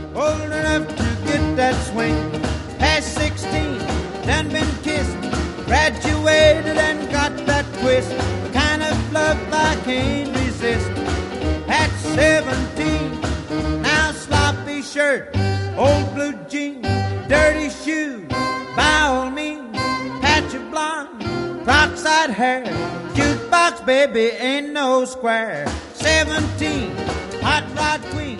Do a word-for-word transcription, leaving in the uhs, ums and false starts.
old enough to get that swing. Past sixteen, done been kissed, graduated and got that twist. The kind of love I can't resist. At seventeen, now sloppy shirt, old blue jeans, dirty shoes, by all means, patch of blonde, peroxide hair, jukebox baby ain't no square. Seventeen, hot rod queen,